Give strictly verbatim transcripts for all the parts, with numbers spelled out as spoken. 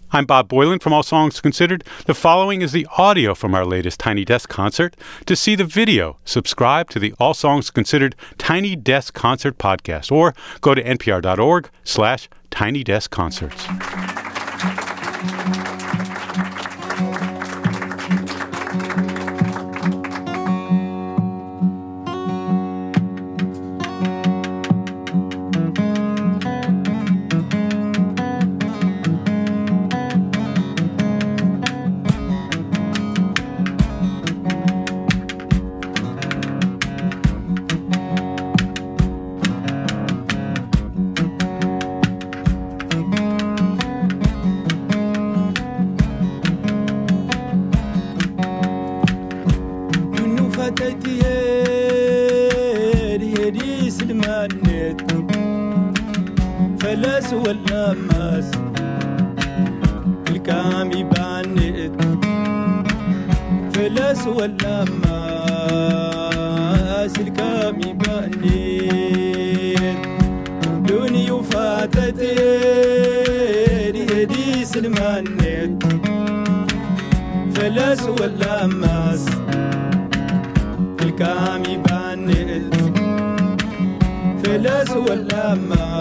I'm Bob Boylan from All Songs Considered. The following is the audio from our latest Tiny Desk concert. To see the video, subscribe to the All Songs Considered Tiny Desk Concert podcast or go to npr.org slash Tiny Desk Concerts. فلس ولا ماس الكامي بانت فلس ولا ماس الكامي بانت دوني وفاتت هدي سلمانت فلس ولا ماس الكامي بانت فلس ولا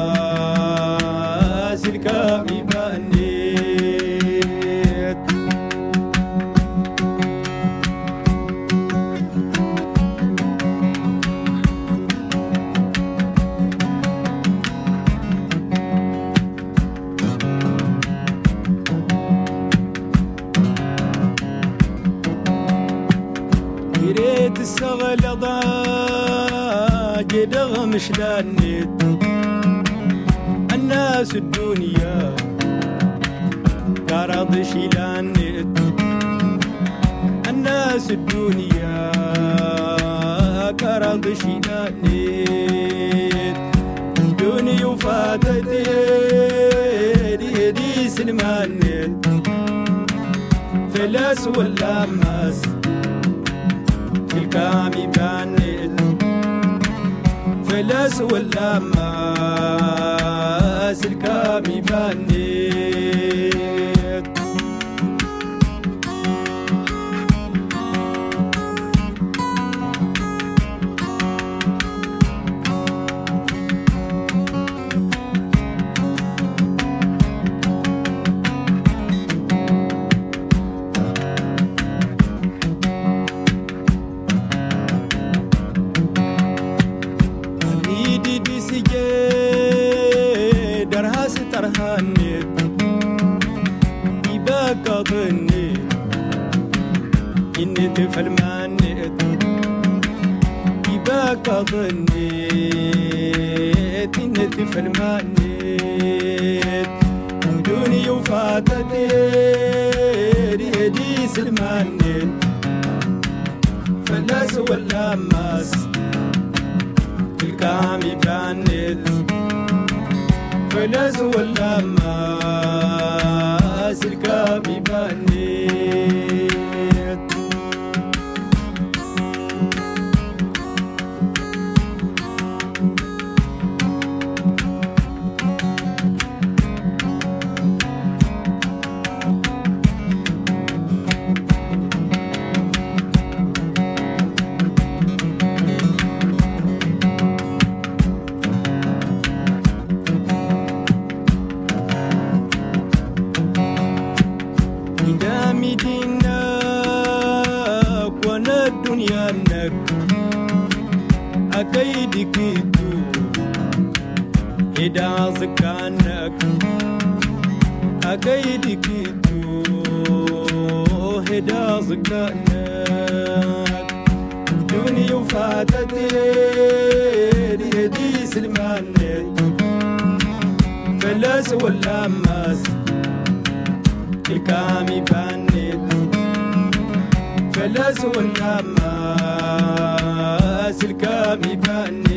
ماس الكامي بانت يريد السغل ضاق مش لانت الناس الدنيا كرض شيلانت الناس الدنيا كرض شيلانت دنيا وفاتت دي سلمانت فلاس ولا ماس الكامي بانت فلاس ولا ماس الكامي بانت إنت فالمانت يباك ظنيت إنت فالمانت دوني وفاتت دي سلمانت فلاس ولا ماس الكامي بانت فلاس ولا ماس الكامي بانت أكيدك إذا زكانك أكيدك إذا زكانك دنيا وفاتت دي سلمانت فلاس ولا ماس الكامي بانت فلاس ولا ماس الكامي بانت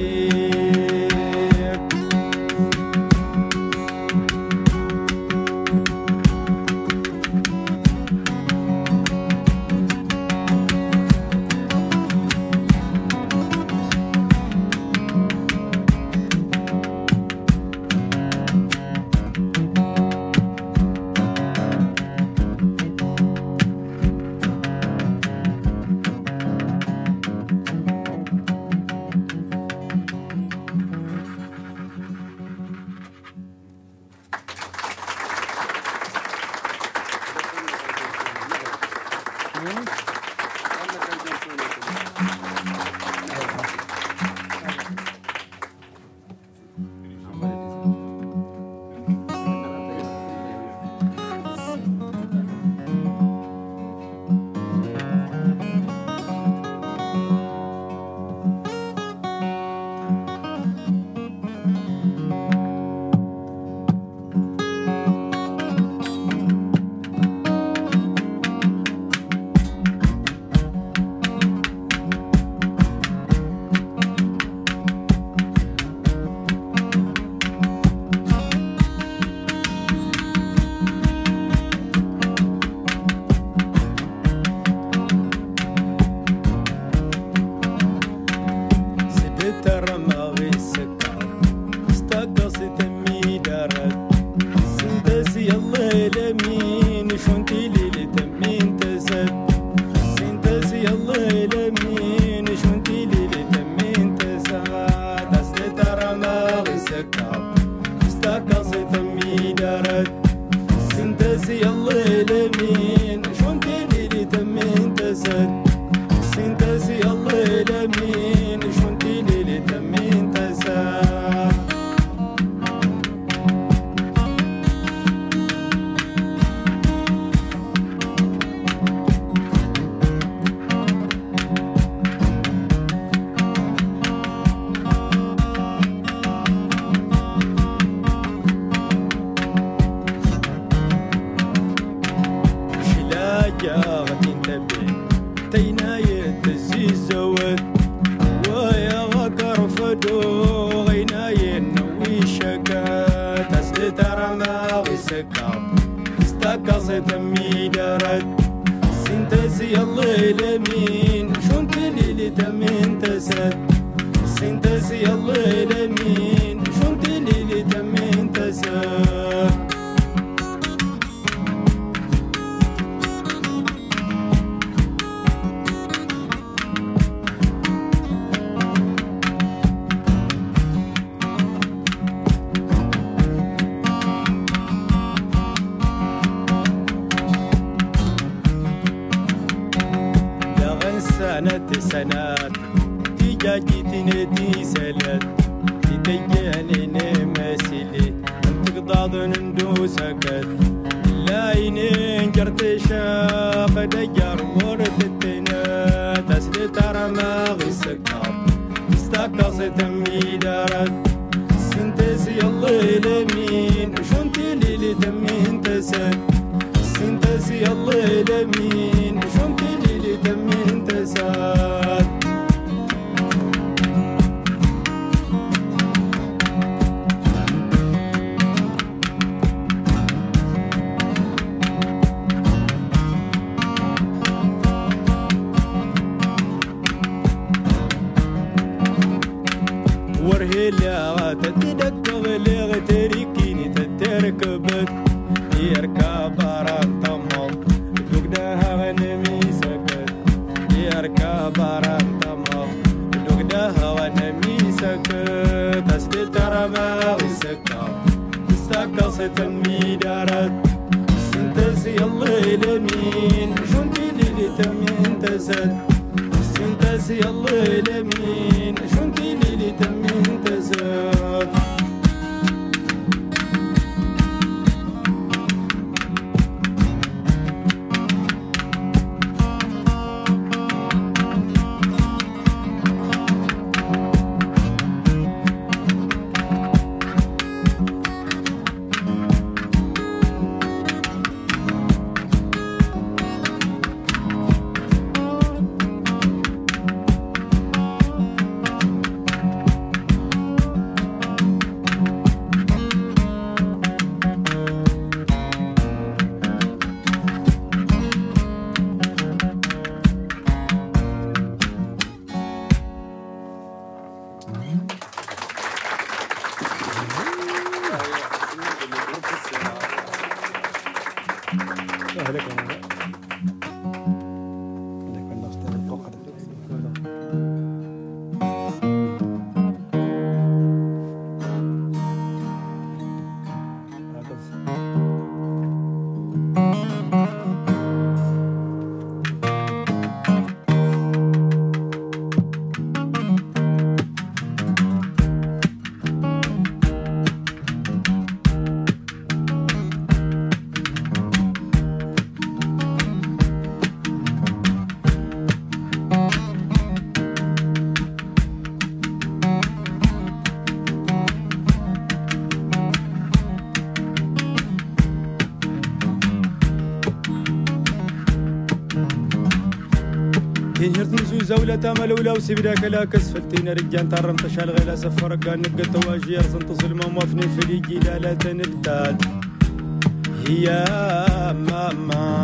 كين هرت نزو زولة تامل ولا وسبدا كلا كسفلتين رجال ترم تشال غيلا سفر قال نقل تواجي أرسن تصل ما موفني في الجي لا لا تنبتال هي ماما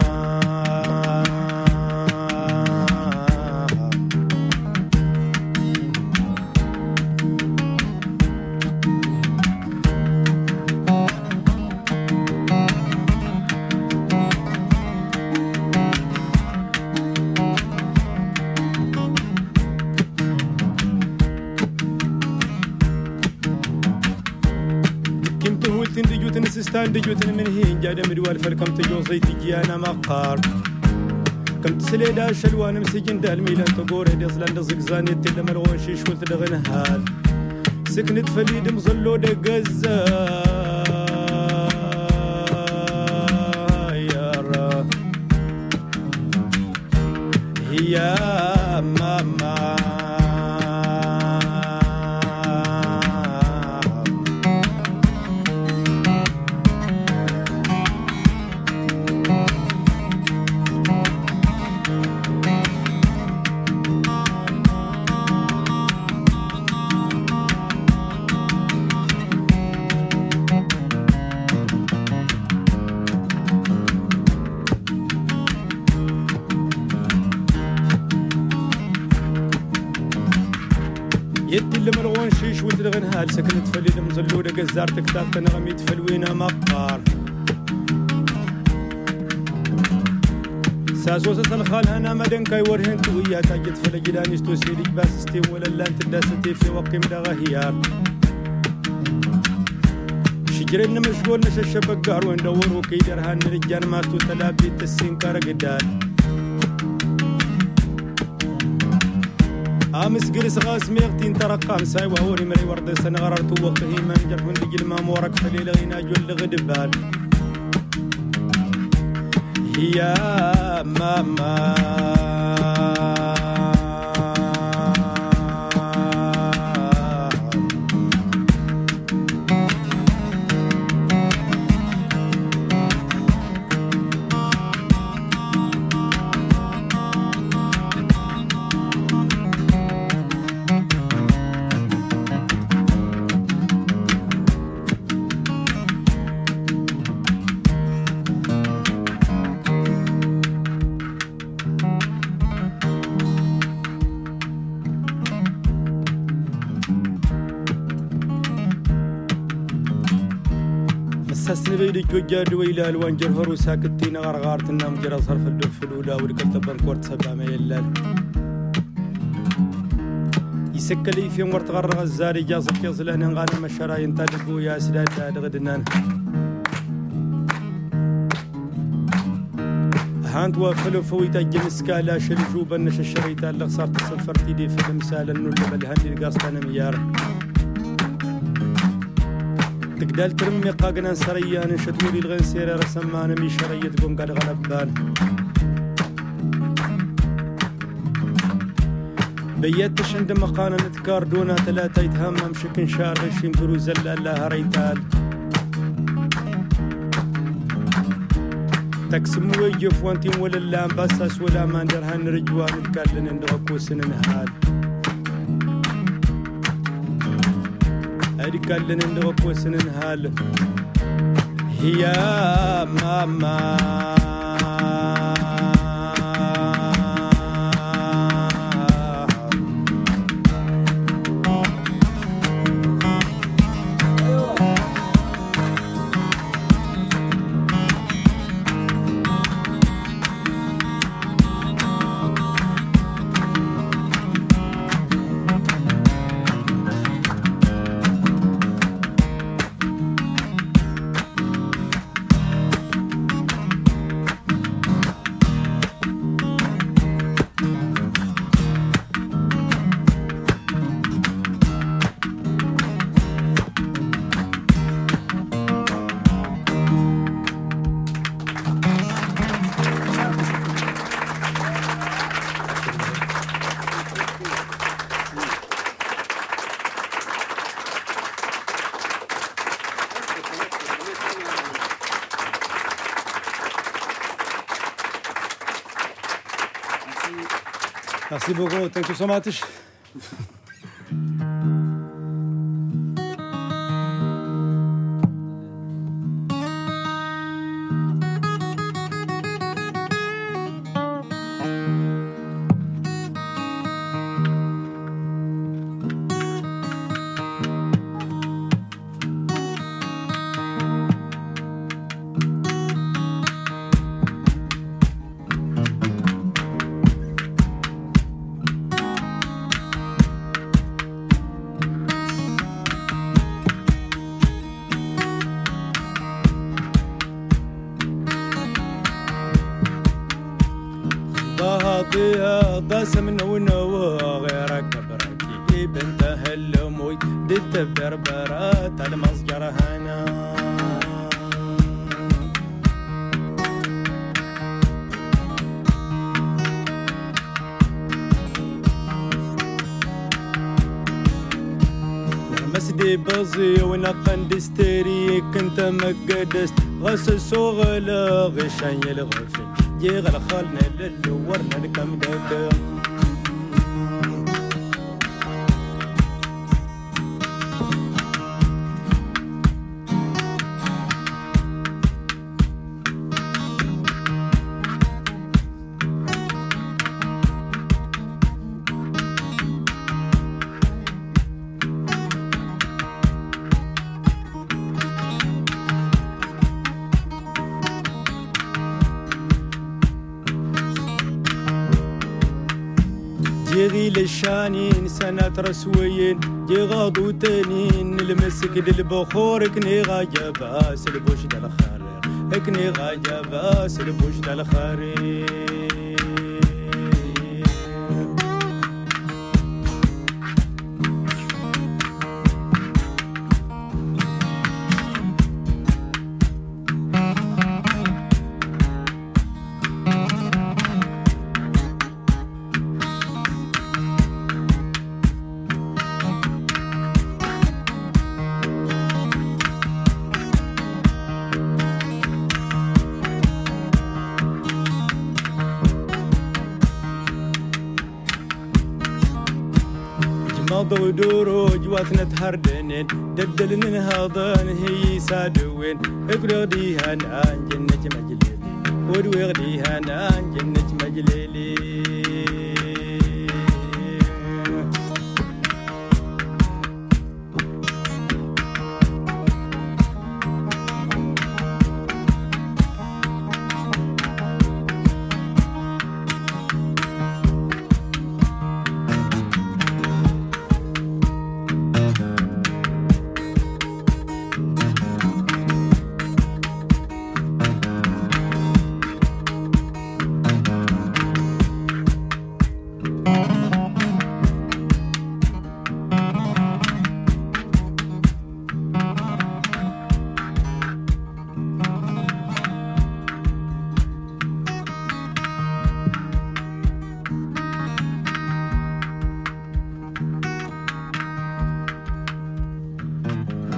ستان دجوتن من هين جاد مدوال فالكم تجوزي تجي أنا مقار كم تسليدا شلوان مسجن دال ميلان تقور هدي صلان دزق زاني تلا ملغون شيش ولت دغن هال سكنت فليد مظلو دقزا يا را هي ماما يدي اللي ملغون شيش ولتلغن هال سكنت فليل مزلودة قزار تكتاب تنغميت فلوينة مقار ساسوسة الخال هنا مدن كاي ورهن تويا تاجد فلجلاني ستوسيري باس استيم ولا لان تداستي في وقت مدغا هيار شجرين مشغول نشا الشبقار وين دورو كيدرهان رجان ماستو تلابي تسين كارقدال امس قرس غاس ميغتين ترقام ساي وهوري مري ورد سنة غررت وقته ما نجرح وندق المام ورق فليل غينا جول غدبال هي ماما سنبيدي جوجاد ويلا الوانجر هرو ساكتين غرغارت النام جرى صرف الدف الأولى وركلت بنكورت سبع ميلال يسكلي في مرت غرغ الزاري جاصك يصلهن غانم الشراين تادقوا يا سداد غدنان هانت وفلو فويتا جمسكا لا شلجوبا نش الشريطة اللي صارت صفرتي دي في المسال انو اللي بالهندي القاصتان ميار تقدال ترمي قاقنا سريان شتولي الغنسيرة رسمان مي شرية قوم قد غلبان بيتش عند مقانا نتكار دونا ثلاثة يتهمم شكن شار غشيم فروز الله ريتال تقسم ويجف وانتم ولا اللام بساس ولا ما ندرهن رجوان نتكلن ندغكو سنن هاد هادي كلن ندغكو سنن هال هي ماما Merci beaucoup. Thank you so much. قاسم ونو غيرك بركي بنت هالموي دت بربرات المصجر هنا مسدي بزي ونقن دستيري كنت مقدست غسل صغلا غشان يلغفل يغل خالنا للورنا لكم دادا جيغي للشانين سنة رسويين جيغاضو تانين المسك للبخور كني غاجبا سلبوش دالخارير كني غاجبا سلبوش دالخارير ماضو دورو جواتنا تهردنين ددلن هاضان هي سادوين اقرأ ديها نان جنة مجليلي ودوغ ديها نان جنة مجليلي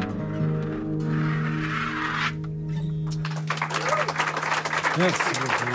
Merci beaucoup.